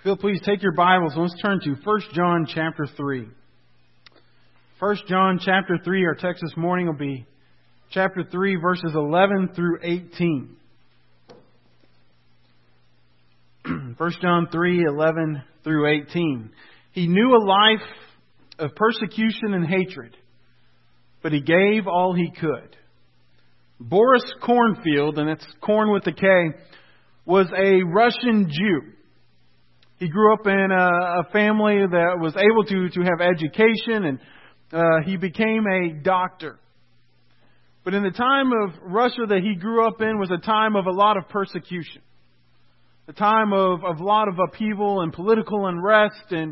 If you'll please take your Bibles, let's turn to 1 John chapter 3. 1 John chapter 3, our text this morning will be chapter 3, verses 11 through 18. 1 John 3, 11 through 18. He knew a life of persecution and hatred, but he gave all he could. Boris Kornfeld, and it's corn with a K, was a Russian Jew. He grew up in a family that was able to have education, and he became a doctor. But in the time of Russia that he grew up in was a time of a lot of persecution. A time of a lot of upheaval and political unrest and,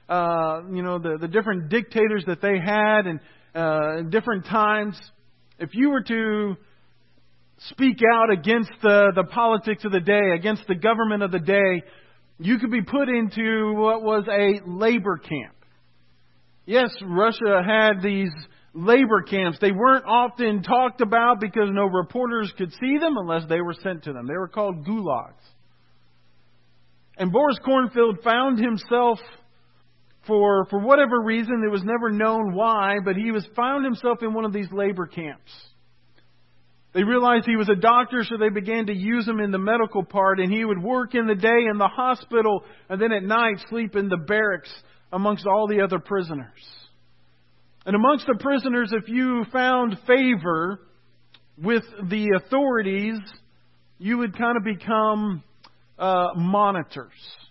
the different dictators that they had and different times. If you were to speak out against the politics of the day, against the government of the day, you could be put into what was a labor camp. Yes, Russia had these labor camps. They weren't often talked about because no reporters could see them unless they were sent to them. They were called gulags. And Boris Kornfeld found himself, for whatever reason, it was never known why, but he found himself in one of these labor camps. They realized he was a doctor, so they began to use him in the medical part, and he would work in the day in the hospital, and then at night sleep in the barracks amongst all the other prisoners. And amongst the prisoners, if you found favor with the authorities, you would kind of become monitors.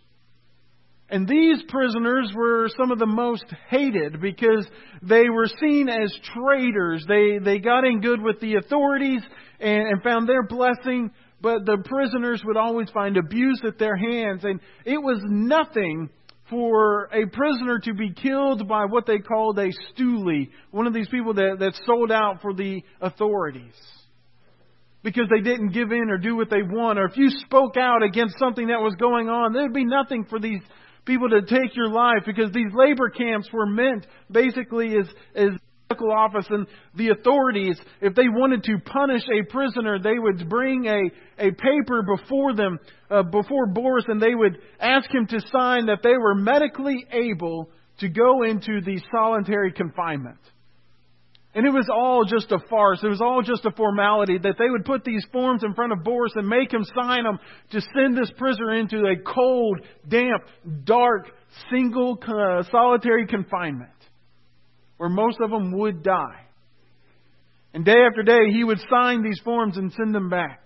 And these prisoners were some of the most hated because they were seen as traitors. They got in good with the authorities and found their blessing, but the prisoners would always find abuse at their hands. And it was nothing for a prisoner to be killed by what they called a stoolie, one of these people that sold out for the authorities, because they didn't give in or do what they want. Or if you spoke out against something that was going on, there would be nothing for these people to take your life, because these labor camps were meant basically as medical office, and the authorities, if they wanted to punish a prisoner, they would bring a paper before them, before Boris, and they would ask him to sign that they were medically able to go into the solitary confinement. And it was all just a farce. It was all just a formality that they would put these forms in front of Boris and make him sign them to send this prisoner into a cold, damp, dark, single, solitary confinement where most of them would die. And day after day, he would sign these forms and send them back.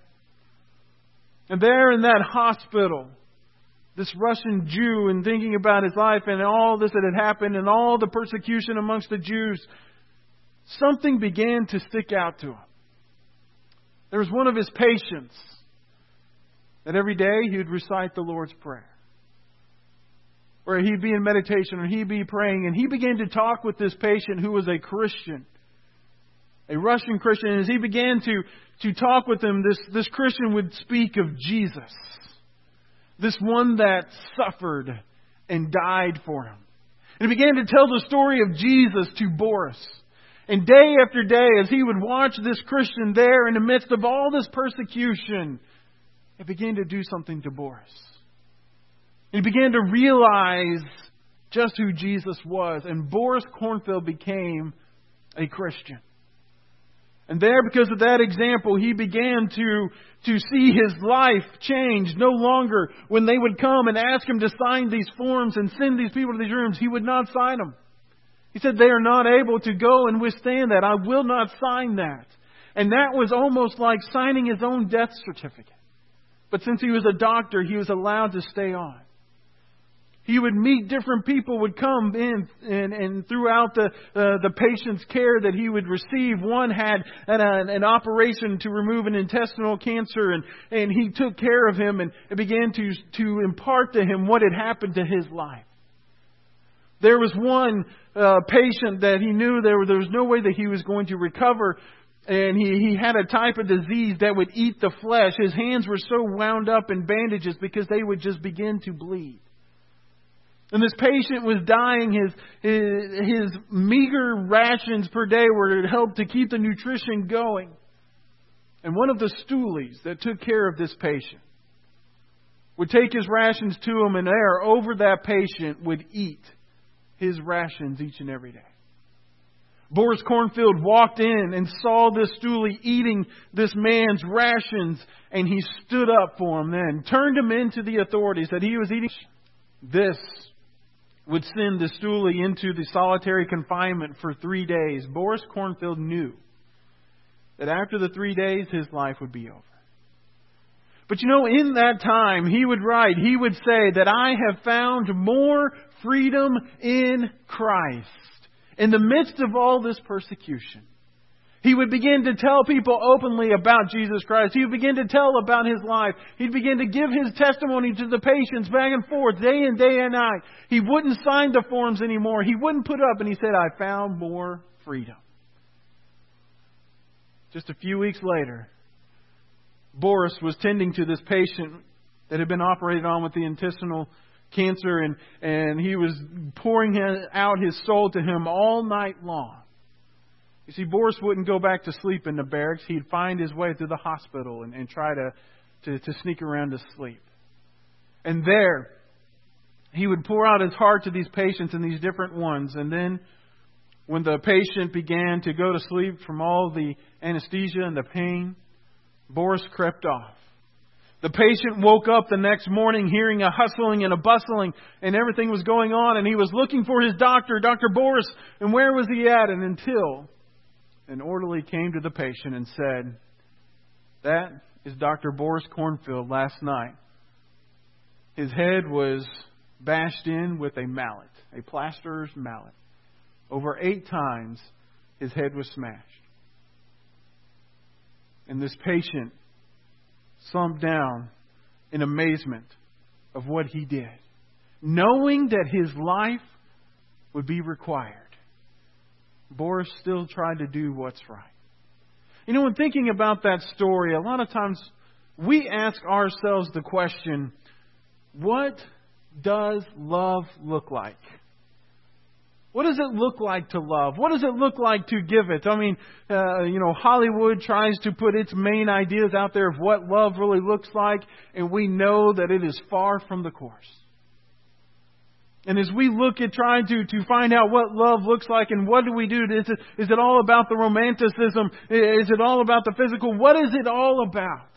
And there in that hospital, this Russian Jew, and thinking about his life and all this that had happened and all the persecution amongst the Jews, something began to stick out to him. There was one of his patients that every day he would recite the Lord's Prayer. Or he'd be in meditation, or he'd be praying. And he began to talk with this patient who was a Christian, a Russian Christian. And as he began to talk with him, this Christian would speak of Jesus, this one that suffered and died for him. And he began to tell the story of Jesus to Boris. And day after day, as he would watch this Christian there in the midst of all this persecution, it began to do something to Boris. He began to realize just who Jesus was. And Boris Kornfeld became a Christian. And there, because of that example, he began to see his life change. No longer, when they would come and ask him to sign these forms and send these people to these rooms, he would not sign them. He said, they are not able to go and withstand that. I will not sign that. And that was almost like signing his own death certificate. But since he was a doctor, he was allowed to stay on. He would meet different people, would come in, and throughout the patient's care that he would receive. One had an operation to remove an intestinal cancer, and he took care of him and began to impart to him what had happened to his life. There was one patient that he knew there was no way that he was going to recover. And he had a type of disease that would eat the flesh. His hands were so wound up in bandages because they would just begin to bleed. And this patient was dying. His meager rations per day were to help to keep the nutrition going. And one of the stoolies that took care of this patient would take his rations to him, and there, over that patient, would eat his rations each and every day. Boris Cornfield walked in and saw this stoolie eating this man's rations, and he stood up for him then, turned him into the authorities that he was eating. This would send the stoolie into the solitary confinement for 3 days. Boris Cornfield knew that after the 3 days, his life would be over. But in that time, he would write, he would say that I have found more freedom in Christ. In the midst of all this persecution, he would begin to tell people openly about Jesus Christ. He would begin to tell about his life. He'd begin to give his testimony to the patients back and forth, day in, day and night. He wouldn't sign the forms anymore. He wouldn't put up, and he said, I found more freedom. Just a few weeks later, Boris was tending to this patient that had been operated on with the intestinal cancer, and he was pouring out his soul to him all night long. You see, Boris wouldn't go back to sleep in the barracks. He'd find his way through the hospital and try to sneak around to sleep. And there, he would pour out his heart to these patients and these different ones. And then, when the patient began to go to sleep from all the anesthesia and the pain, Boris crept off. The patient woke up the next morning hearing a hustling and a bustling, and everything was going on, and he was looking for his doctor, Dr. Boris, and where was he at? And until an orderly came to the patient and said, that is Dr. Boris Cornfield last night. His head was bashed in with a mallet, a plasterer's mallet. Over 8 times his head was smashed. And this patient slumped down in amazement of what he did, knowing that his life would be required. Boris still tried to do what's right. When thinking about that story, a lot of times we ask ourselves the question, what does love look like? What does it look like to love? What does it look like to give it? Hollywood tries to put its main ideas out there of what love really looks like, and we know that it is far from the course. And as we look at trying to find out what love looks like and what do we do, is it all about the romanticism? Is it all about the physical? What is it all about?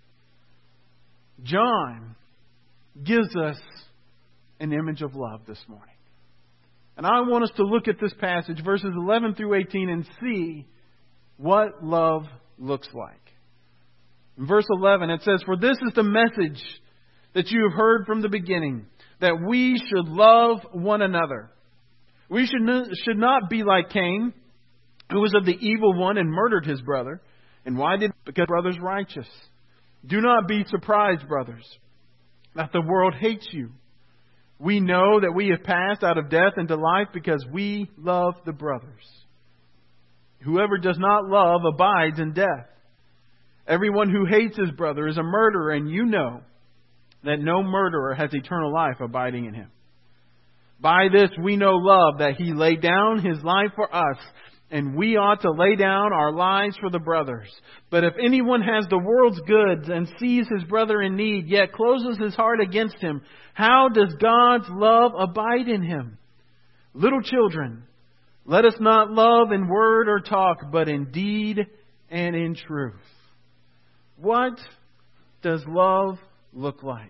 John gives us an image of love this morning. And I want us to look at this passage, verses 11 through 18, and see what love looks like. In verse 11, it says, For this is the message that you have heard from the beginning, that we should love one another. We should not be like Cain, who was of the evil one and murdered his brother. And why did? Because brother's righteous. Do not be surprised, brothers, that the world hates you. We know that we have passed out of death into life because we love the brothers. Whoever does not love abides in death. Everyone who hates his brother is a murderer, and you know that no murderer has eternal life abiding in him. By this we know love, that he laid down his life for us, and we ought to lay down our lives for the brothers. But if anyone has the world's goods and sees his brother in need, yet closes his heart against him, how does God's love abide in him? Little children, let us not love in word or talk, but in deed and in truth. What does love look like?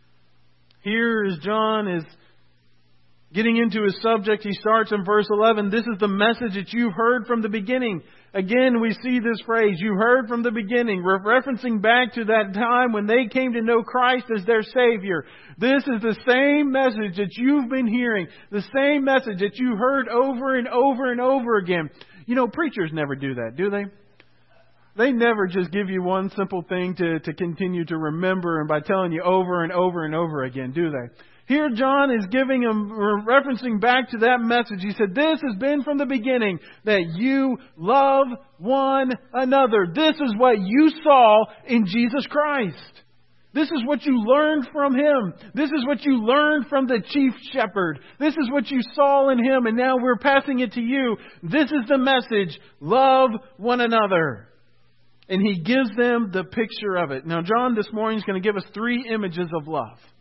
Here, as John is getting into his subject, he starts in verse 11. This is the message that you've heard from the beginning. Again, we see this phrase, you heard from the beginning, referencing back to that time when they came to know Christ as their Savior. This is the same message that you've been hearing, the same message that you heard over and over and over again. Preachers never do that, do they? They never just give you one simple thing to continue to remember and by telling you over and over and over again, do they? Here John is giving him, referencing back to that message. He said, this has been from the beginning, that you love one another. This is what you saw in Jesus Christ. This is what you learned from Him. This is what you learned from the chief shepherd. This is what you saw in Him, and now we're passing it to you. This is the message. Love one another. And he gives them the picture of it. Now, John this morning is going to give us 3 images of love.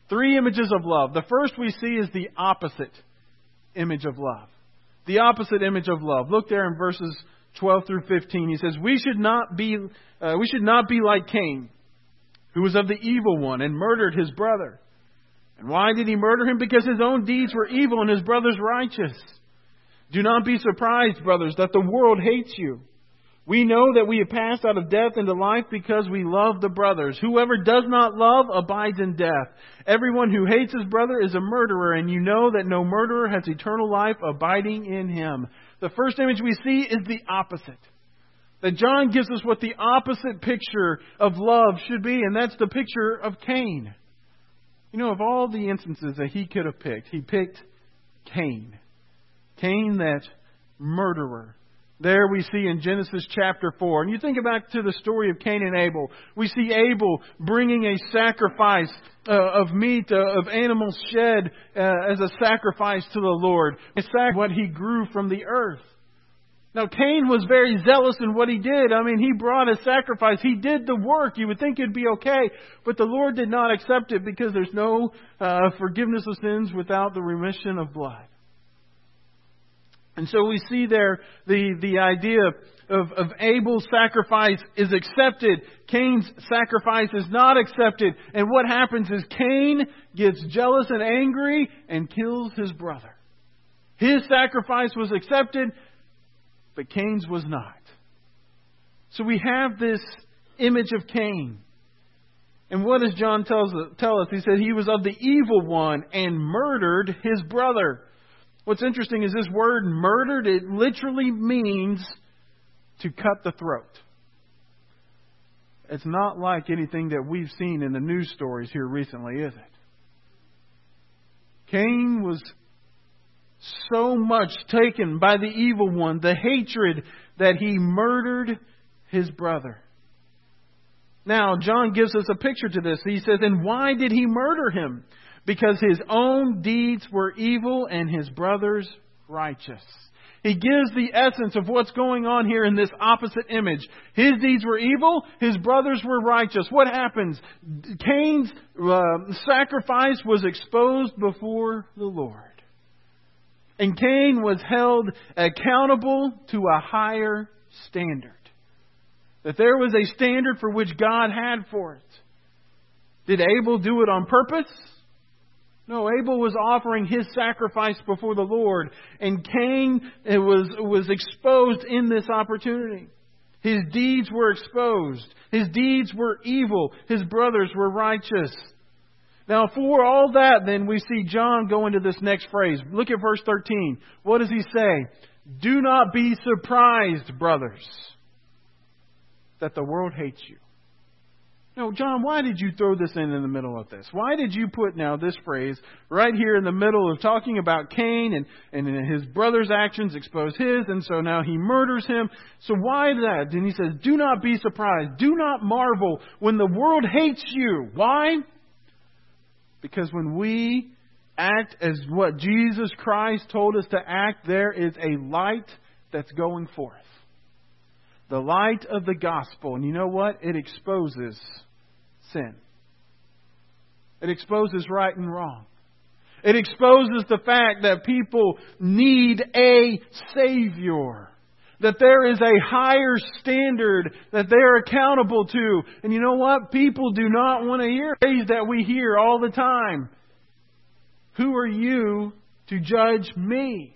3 images of love. The first we see is the opposite image of love. The opposite image of love. Look there in verses 12 through 15. He says, we should not be like Cain, who was of the evil one and murdered his brother. And why did he murder him? Because his own deeds were evil and his brother's righteous. Do not be surprised, brothers, that the world hates you. We know that we have passed out of death into life because we love the brothers. Whoever does not love abides in death. Everyone who hates his brother is a murderer, and you know that no murderer has eternal life abiding in him. The first image we see is the opposite. That John gives us what the opposite picture of love should be, and that's the picture of Cain. You know, of all the instances that he could have picked, he picked Cain. Cain, that murderer. There we see in Genesis chapter 4. And you think back to the story of Cain and Abel. We see Abel bringing a sacrifice of meat, of animals shed as a sacrifice to the Lord. It's what he grew from the earth. Now Cain was very zealous in what he did. I mean, he brought a sacrifice. He did the work. You would think it'd be okay. But the Lord did not accept it because there's no forgiveness of sins without the remission of blood. And so we see there the idea of Abel's sacrifice is accepted. Cain's sacrifice is not accepted. And what happens is Cain gets jealous and angry and kills his brother. His sacrifice was accepted, but Cain's was not. So we have this image of Cain. And what does John tell us? He said he was of the evil one and murdered his brother. What's interesting is this word murdered, it literally means to cut the throat. It's not like anything that we've seen in the news stories here recently, is it? Cain was so much taken by the evil one, the hatred, that he murdered his brother. Now, John gives us a picture to this. He says, and why did he murder him? Because his own deeds were evil and his brother's righteous. He gives the essence of what's going on here in this opposite image. His deeds were evil, his brothers were righteous. What happens? Cain's sacrifice was exposed before the Lord. And Cain was held accountable to a higher standard. That there was a standard for which God had for it. Did Abel do it on purpose? No, Abel was offering his sacrifice before the Lord. And Cain was exposed in this opportunity. His deeds were exposed. His deeds were evil. His brothers were righteous. Now, for all that, then, we see John go into this next phrase. Look at verse 13. What does he say? Do not be surprised, brothers, that the world hates you. No, John, why did you throw this in the middle of this? Why did you put now this phrase right here in the middle of talking about Cain and his brother's actions expose his, and so now he murders him? So why that? And he says, do not be surprised. Do not marvel when the world hates you. Why? Because when we act as what Jesus Christ told us to act, there is a light that's going forth. The light of the gospel. And you know what? It exposes sin. It exposes right and wrong. It exposes the fact that people need a Savior. That there is a higher standard that they're accountable to. And you know what? People do not want to hear things that we hear all the time. Who are you to judge me?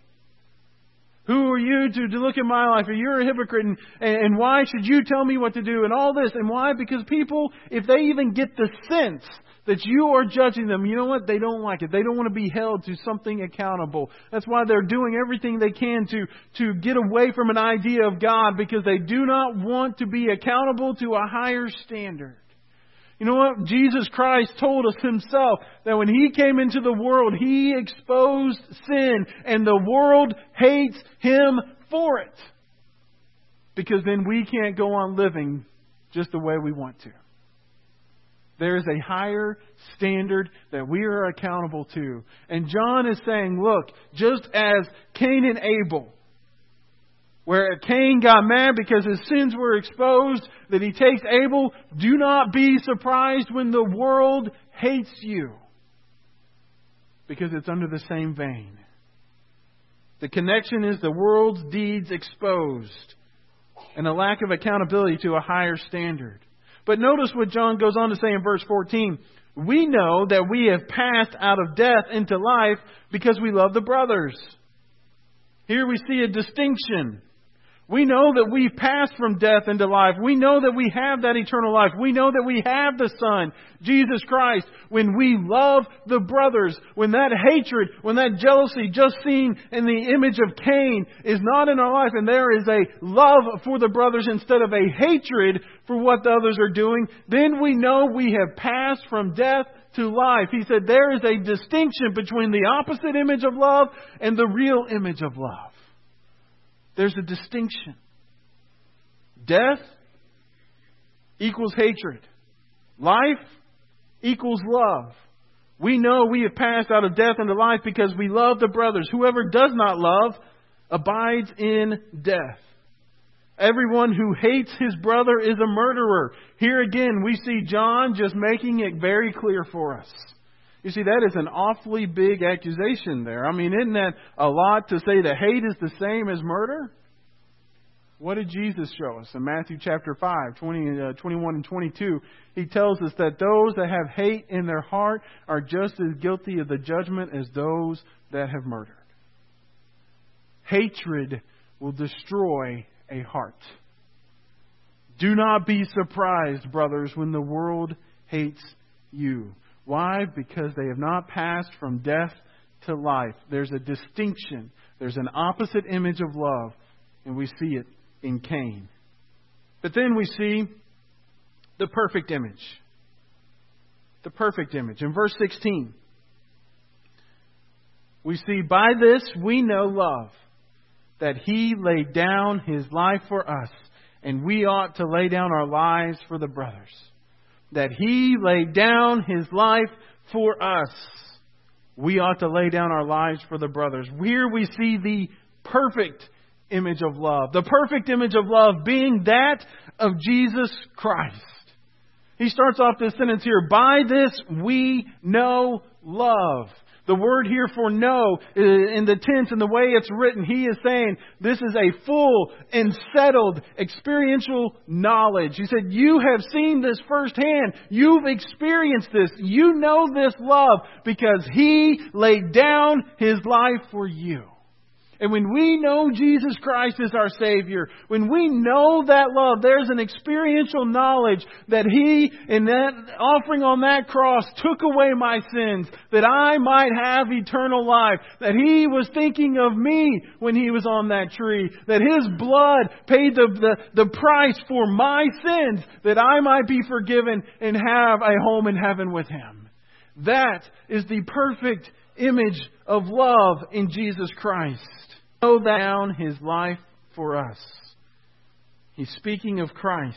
Who are you to look at my life? You're a hypocrite. And why should you tell me what to do? And all this. And why? Because people, if they even get the sense that you are judging them, you know what? They don't like it. They don't want to be held to something accountable. That's why they're doing everything they can to get away from an idea of God, because they do not want to be accountable to a higher standard. You know what? Jesus Christ told us Himself that when He came into the world, He exposed sin, and the world hates Him for it. Because then we can't go on living just the way we want to. There is a higher standard that we are accountable to. And John is saying, look, just as Cain and Abel, where Cain got mad because his sins were exposed, that he takes Abel, do not be surprised when the world hates you. because it's under the same vein. The connection is the world's deeds exposed and a lack of accountability to a higher standard. But notice what John goes on to say in verse 14. We know that we have passed out of death into life because we love the brothers. Here we see a distinction. We know that we've passed from death into life. We know that we have that eternal life. We know that we have the Son, Jesus Christ. When we love the brothers, when that hatred, when that jealousy just seen in the image of Cain is not in our life, and there is a love for the brothers instead of a hatred for what the others are doing, then we know we have passed from death to life. He said there is a distinction between the opposite image of love and the real image of love. There's a distinction. Death equals hatred. Life equals love. We know we have passed out of death into life because we love the brothers. Whoever does not love abides in death. Everyone who hates his brother is a murderer. Here again, we see John just making it very clear for us. You see, that is an awfully big accusation there. I mean, isn't that a lot to say that hate is the same as murder? What did Jesus show us in Matthew chapter 5, 21 and 22? He tells us that those that have hate in their heart are just as guilty of the judgment as those that have murdered. Hatred will destroy a heart. Do not be surprised, brothers, when the world hates you. Why? Because they have not passed from death to life. There's a distinction. There's an opposite image of love. And we see it in Cain. But then we see the perfect image. The perfect image. In verse 16, we see, by this we know love, that He laid down His life for us, and we ought to lay down our lives for the brothers. That He laid down His life for us. We ought to lay down our lives for the brothers. Here we see the perfect image of love. The perfect image of love being that of Jesus Christ. He starts off this sentence here, by this we know love. The word here for know, in the tense and the way it's written, he is saying this is a full and settled experiential knowledge. He said, you have seen this firsthand. You've experienced this. You know this love because He laid down His life for you. And when we know Jesus Christ is our Savior, when we know that love, there's an experiential knowledge that He, in that offering on that cross, took away my sins, that I might have eternal life, that He was thinking of me when He was on that tree, that His blood paid the price for my sins, that I might be forgiven and have a home in heaven with Him. That is the perfect image of love in Jesus Christ. Laid down His life for us. He's speaking of Christ.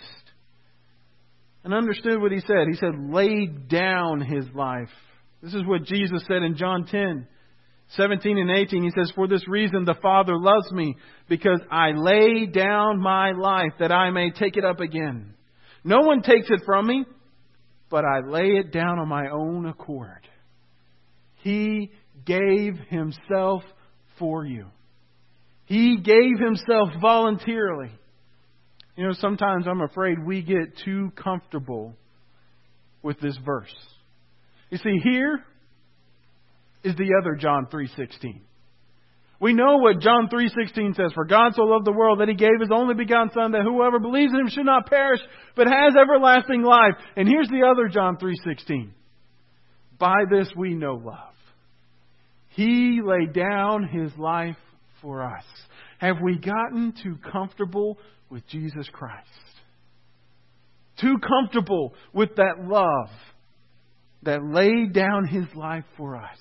And understood what He said. He said, laid down His life. This is what Jesus said in John 10, 17 and 18. He says, for this reason the Father loves me, because I lay down my life that I may take it up again. No one takes it from me, but I lay it down on my own accord. He gave Himself for you. He gave Himself voluntarily. You know, sometimes I'm afraid we get too comfortable with this verse. You see, here is the other John 3:16. We know what John 3:16 says. For God so loved the world that He gave His only begotten Son, that whoever believes in Him should not perish, but has everlasting life. And here's the other John 3:16. By this we know love. He laid down His life for us. Have we gotten too comfortable with Jesus Christ? Too comfortable with that love that laid down His life for us?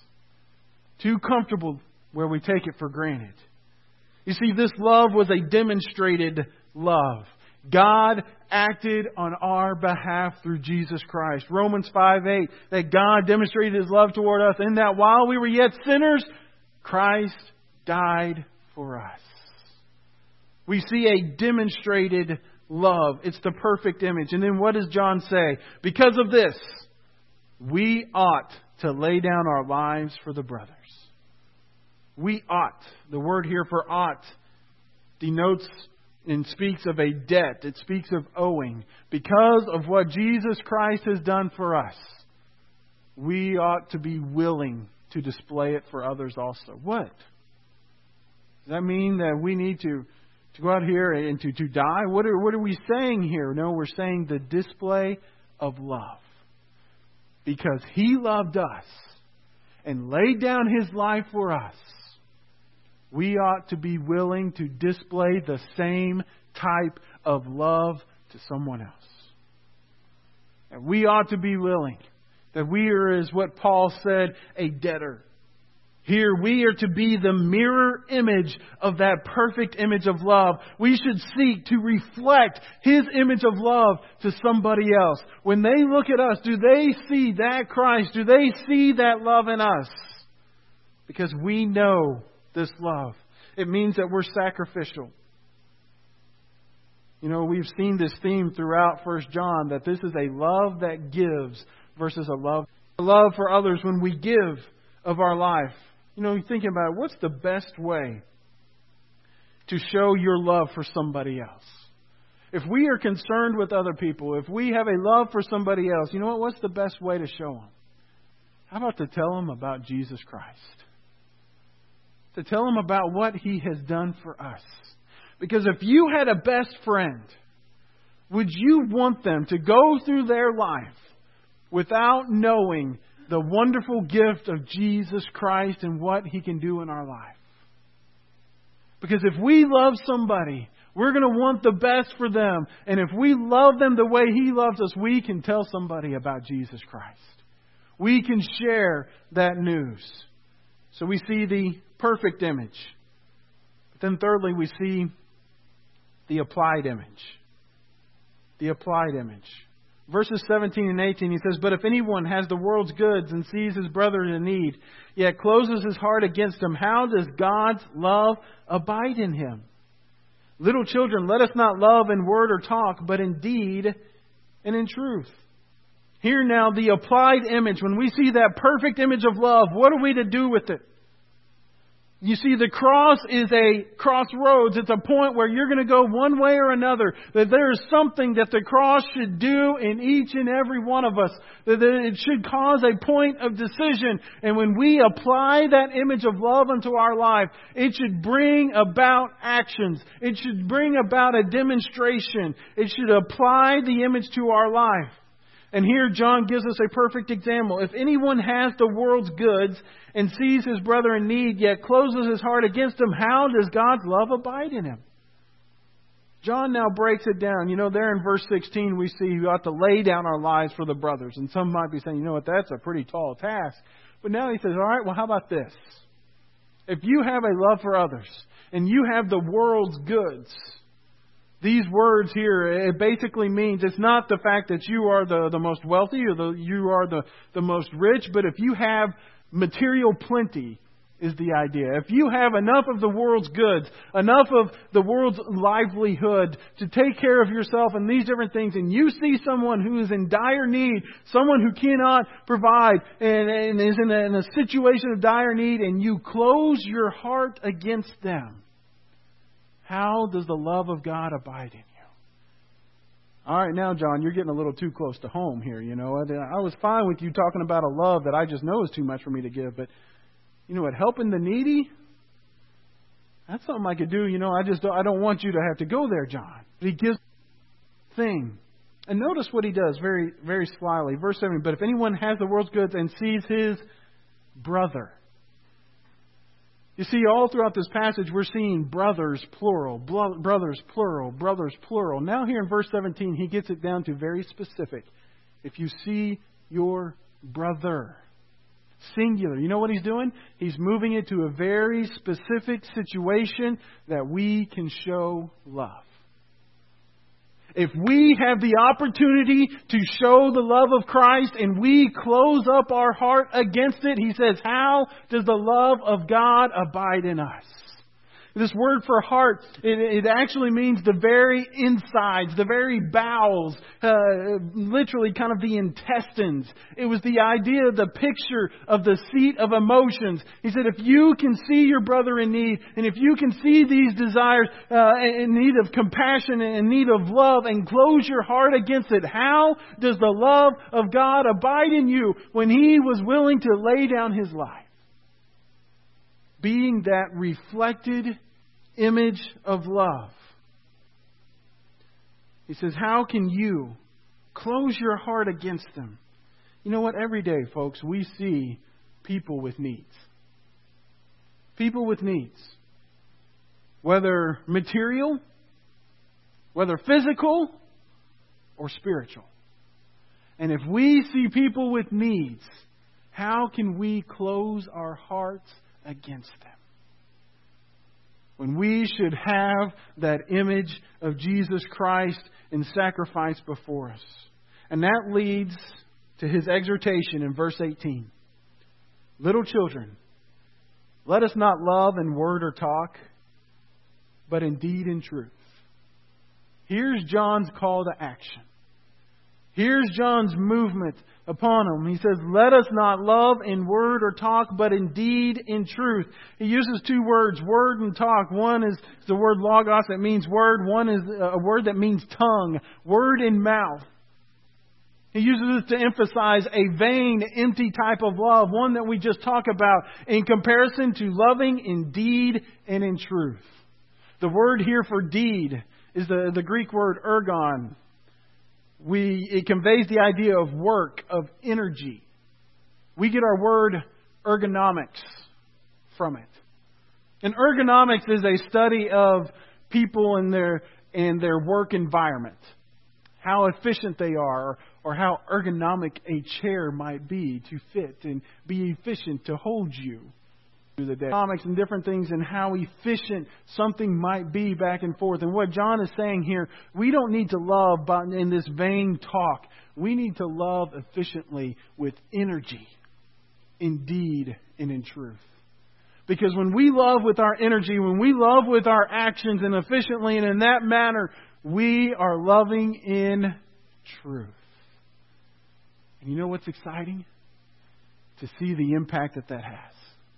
Too comfortable where we take it for granted. You see, this love was a demonstrated love. God acted on our behalf through Jesus Christ. Romans 5:8, that God demonstrated His love toward us in that while we were yet sinners, Christ died for us. We see a demonstrated love. It's the perfect image. And then what does John say? Because of this, we ought to lay down our lives for the brothers. We ought. The word here for ought denotes and speaks of a debt. It speaks of owing. Because of what Jesus Christ has done for us, we ought to be willing to display it for others also. What? Does that mean that we need to go out here and to die? What are we saying here? No, we're saying the display of love. Because He loved us and laid down His life for us, we ought to be willing to display the same type of love to someone else. And we ought to be willing. That we are, as what Paul said, a debtor. Here we are to be the mirror image of that perfect image of love. We should seek to reflect His image of love to somebody else. When they look at us, do they see that Christ? Do they see that love in us? Because we know this love. It means that we're sacrificial. You know, we've seen this theme throughout 1 John, that this is a love that gives versus a love for others when we give of our life. You know, you're thinking about it, what's the best way to show your love for somebody else? If we are concerned with other people, if we have a love for somebody else, you know what? What's the best way to show them? How about to tell them about Jesus Christ? To tell them about what He has done for us. Because if you had a best friend, would you want them to go through their life without knowing the wonderful gift of Jesus Christ and what He can do in our life? Because if we love somebody, we're going to want the best for them. And if we love them the way He loves us, we can tell somebody about Jesus Christ. We can share that news. So we see the perfect image. But then thirdly, we see the applied image. The applied image. Verses 17 and 18, he says, "But if anyone has the world's goods and sees his brother in need, yet closes his heart against him, how does God's love abide in him? Little children, let us not love in word or talk, but in deed and in truth." Here now, the applied image. When we see that perfect image of love, what are we to do with it? You see, the cross is a crossroads. It's a point where you're going to go one way or another. That there is something that the cross should do in each and every one of us. That it should cause a point of decision. And when we apply that image of love into our life, it should bring about actions. It should bring about a demonstration. It should apply the image to our life. And here John gives us a perfect example. If anyone has the world's goods and sees his brother in need, yet closes his heart against him, how does God's love abide in him? John now breaks it down. You know, there in verse 16 we see we ought to lay down our lives for the brothers. And some might be saying, you know what, that's a pretty tall task. But now he says, all right, well, how about this? If you have a love for others and you have the world's goods, these words here, it basically means it's not the fact that you are the most wealthy or you are the most rich, but if you have material plenty is the idea. If you have enough of the world's goods, enough of the world's livelihood to take care of yourself and these different things, and you see someone who is in dire need, someone who cannot provide and is in a situation of dire need, and you close your heart against them, how does the love of God abide in you? All right, now, John, you're getting a little too close to home here, you know. I was fine with you talking about a love that I just know is too much for me to give. But, you know what, helping the needy, that's something I could do. You know, I don't want you to have to go there, John. But he gives a thing. And notice what he does very, very slyly. Verse 7, "But if anyone has the world's goods and sees his brother." You see, all throughout this passage, we're seeing brothers, plural, brothers, plural, brothers, plural. Now here in verse 17, he gets it down to very specific. If you see your brother, singular. You know what he's doing? He's moving it to a very specific situation that we can show love. If we have the opportunity to show the love of Christ and we close up our heart against it, he says, how does the love of God abide in us? This word for heart, it actually means the very insides, the very bowels, literally kind of the intestines. It was the idea, the picture of the seat of emotions. He said, if you can see your brother in need, and if you can see these desires in need of compassion and in need of love, and close your heart against it, how does the love of God abide in you when He was willing to lay down His life? Being that reflected image of love. He says, how can you close your heart against them? You know what? Every day, folks, we see people with needs. People with needs. Whether material, whether physical, or spiritual. And if we see people with needs, how can we close our hearts against them? When we should have that image of Jesus Christ in sacrifice before us. And that leads to His exhortation in verse 18. Little children, let us not love in word or talk, but in deed and truth. Here's John's call to action. Here's John's movement upon them. He says, let us not love in word or talk, but in deed, in truth. He uses two words, word and talk. One is the word logos, that means word. One is a word that means tongue, word in mouth. He uses it to emphasize a vain, empty type of love, one that we just talked about, in comparison to loving in deed and in truth. The word here for deed is the Greek word ergon. It conveys the idea of work, of energy. We get our word ergonomics from it. And ergonomics is a study of people and their work environment. How efficient they are, or how ergonomic a chair might be to fit and be efficient to hold you through the day. Ergonomics and different things and how efficient something might be back and forth. And what John is saying here, we don't need to love in this vain talk. We need to love efficiently with energy, in deed and in truth. Because when we love with our energy, when we love with our actions and efficiently and in that manner, we are loving in truth. And you know what's exciting? To see the impact that has.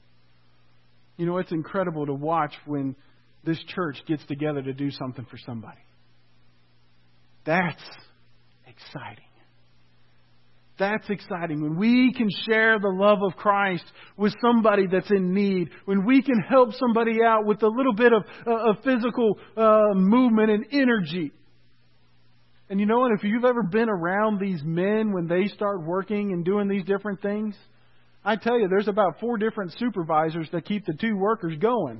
You know, it's incredible to watch when this church gets together to do something for somebody. That's exciting. That's exciting. When we can share the love of Christ with somebody that's in need. When we can help somebody out with a little bit of physical movement and energy. And you know what? If you've ever been around these men when they start working and doing these different things, I tell you, there's about 4 different supervisors that keep the 2 workers going.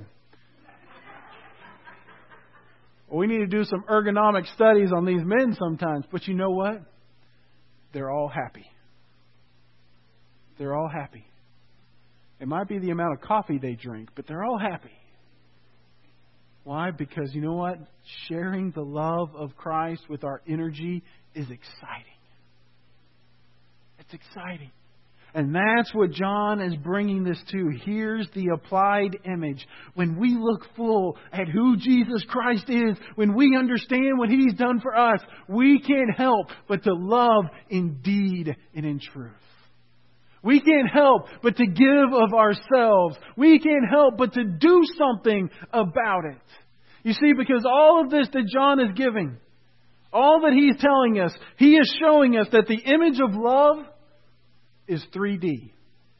We need to do some ergonomic studies on these men sometimes. But you know what? They're all happy. They're all happy. It might be the amount of coffee they drink, but they're all happy. Why? Because you know what? Sharing the love of Christ with our energy is exciting. It's exciting. And that's what John is bringing this to. Here's the applied image. When we look full at who Jesus Christ is, when we understand what He's done for us, we can't help but to love in deed and in truth. We can't help but to give of ourselves. We can't help but to do something about it. You see, because all of this that John is giving, all that he's telling us, he is showing us that the image of love is 3D.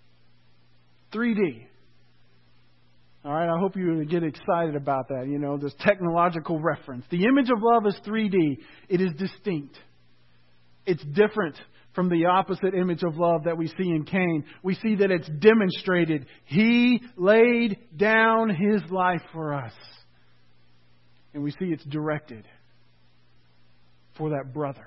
3D. All right, I hope you get excited about that, this technological reference. The image of love is 3D. It is distinct. It's different from the opposite image of love that we see in Cain. We see that it's demonstrated. He laid down His life for us. And we see it's directed for that brother.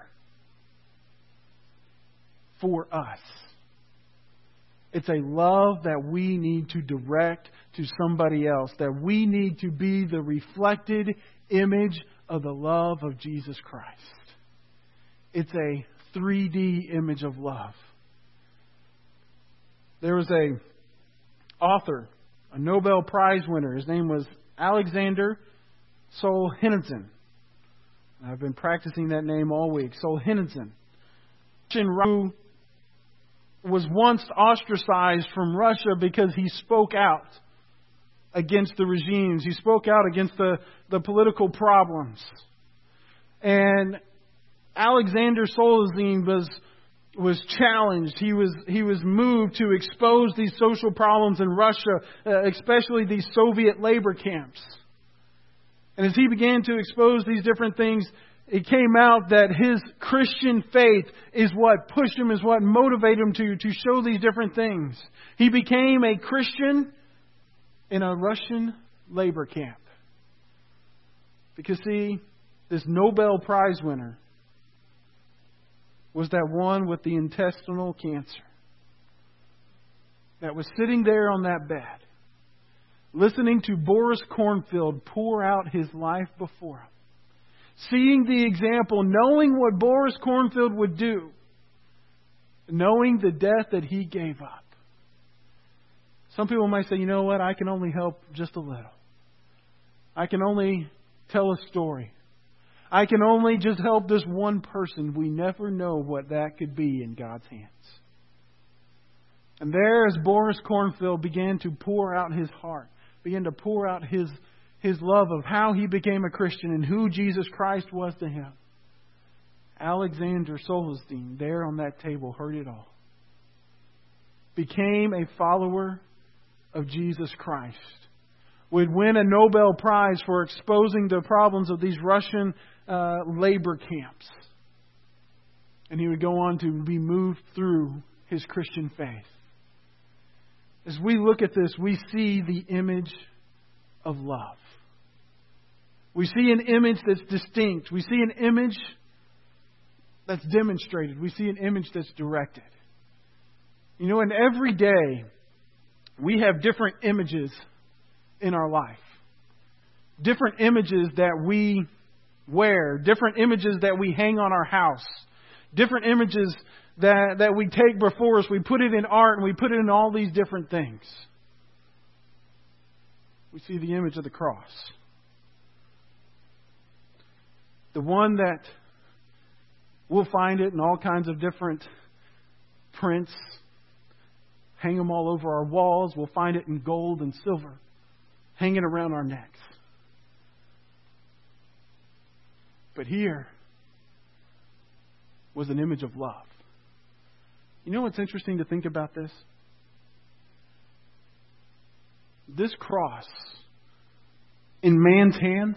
For us. It's a love that we need to direct to somebody else. That we need to be the reflected image of the love of Jesus Christ. It's a 3D image of love. There was a author, a Nobel Prize winner. His name was Alexander Solzhenitsyn. I've been practicing that name all week. Solzhenitsyn, who was once ostracized from Russia because he spoke out against the regimes. He spoke out against the political problems. And Alexander Solzhenitsyn was challenged. He was moved to expose these social problems in Russia, especially these Soviet labor camps. And as he began to expose these different things, it came out that his Christian faith is what pushed him, is what motivated him to show these different things. He became a Christian in a Russian labor camp. Because see, this Nobel Prize winner was that one with the intestinal cancer that was sitting there on that bed, listening to Boris Kornfeld pour out his life before him, seeing the example, knowing what Boris Kornfeld would do, knowing the death that he gave up. Some people might say, you know what, I can only help just a little. I can only tell a story. I can only just help this one person. We never know what that could be in God's hands. And there, as Boris Kornfeld began to pour out his heart, began to pour out his love of how he became a Christian and who Jesus Christ was to him, Alexander Solzhenitsyn, there on that table, heard it all. Became a follower of Jesus Christ. Would win a Nobel Prize for exposing the problems of these Russian labor camps. And he would go on to be moved through his Christian faith. As we look at this, we see the image of love. We see an image that's distinct. We see an image that's demonstrated. We see an image that's directed. You know, and every day we have different images in our life. Different images that we wear. Different images that we hang on our house. Different images that we take before us. We put it in art and we put it in all these different things. We see the image of the cross. The one that we'll find it in all kinds of different prints. Hang them all over our walls. We'll find it in gold and silver. Hanging around our necks. But here was an image of love. You know what's interesting to think about this? This cross in man's hands,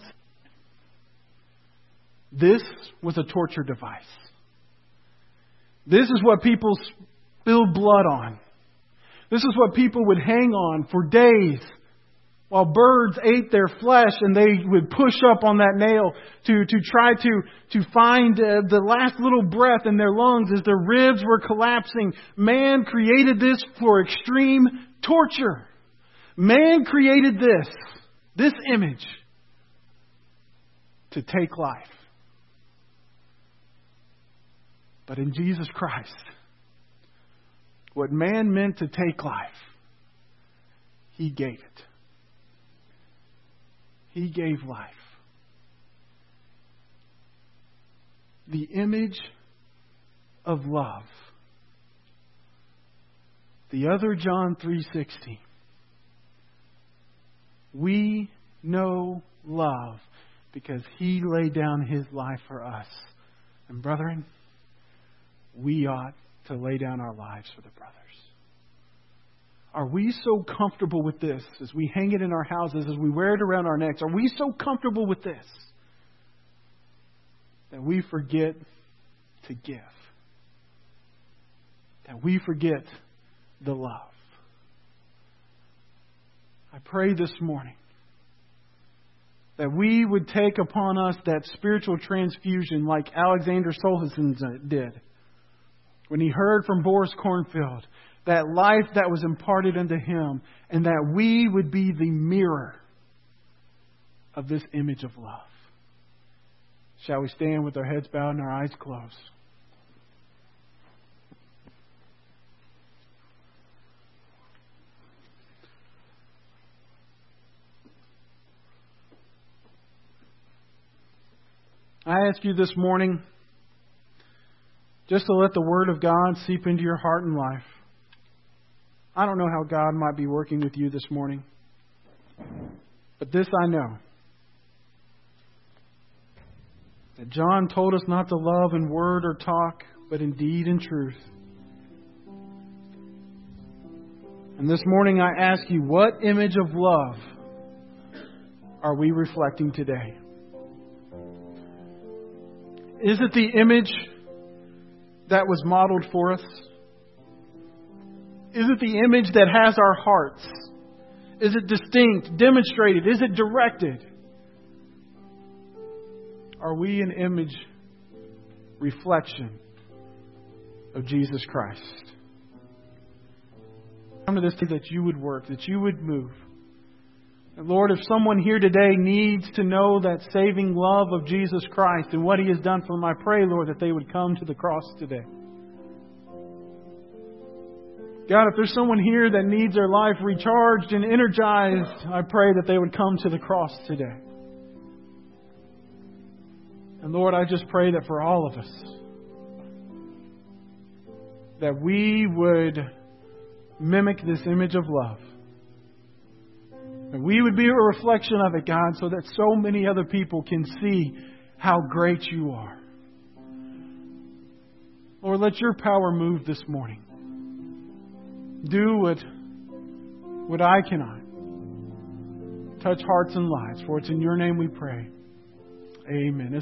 this was a torture device. This is what people spilled blood on. This is what people would hang on for days while birds ate their flesh, and they would push up on that nail to try to find the last little breath in their lungs as their ribs were collapsing. Man created this for extreme torture. Man created this image, to take life. But in Jesus Christ, what man meant to take life, He gave it. He gave life. The image of love. The other John 3:16. We know love because He laid down His life for us. And brethren, we ought to lay down our lives for the brothers. Are we so comfortable with this as we hang it in our houses, as we wear it around our necks? Are we so comfortable with this that we forget to give? That we forget the love? I pray this morning that we would take upon us that spiritual transfusion like Alexander Solzhenitsyn did when he heard from Boris Kornfeld, that life that was imparted unto him, and that we would be the mirror of this image of love. Shall we stand with our heads bowed and our eyes closed? I ask you this morning just to let the Word of God seep into your heart and life. I don't know how God might be working with you this morning, but this I know, that John told us not to love in word or talk, but in deed and truth. And this morning I ask you, what image of love are we reflecting today? Is it the image that was modeled for us? Is it the image that has our hearts? Is it distinct, demonstrated? Is it directed? Are we an image reflection of Jesus Christ? Come to this day that you would work, that you would move. And Lord, if someone here today needs to know that saving love of Jesus Christ and what He has done for them, I pray, Lord, that they would come to the cross today. God, if there's someone here that needs their life recharged and energized, I pray that they would come to the cross today. And Lord, I just pray that for all of us, that we would mimic this image of love. And we would be a reflection of it, God, so that so many other people can see how great You are. Lord, let Your power move this morning. Do what I cannot. Touch hearts and lives. For it's in Your name we pray. Amen.